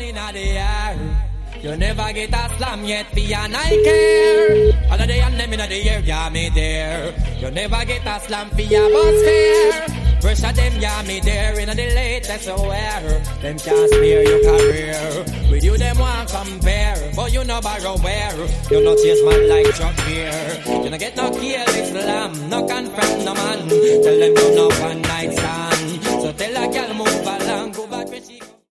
in the air. You never get a slam yet, be an I care. All of the and them in the air, yeah, me there. You never get a slam for your bus fare. Pressure them, yeah, me there. In the latest aware. Them can't spare your career. With you, them want compare. But you no borrow where. You no chase man like Chuck Beer. You no get no careless slam. No confront no man. Tell them you no one night stand. So tell a girl move along.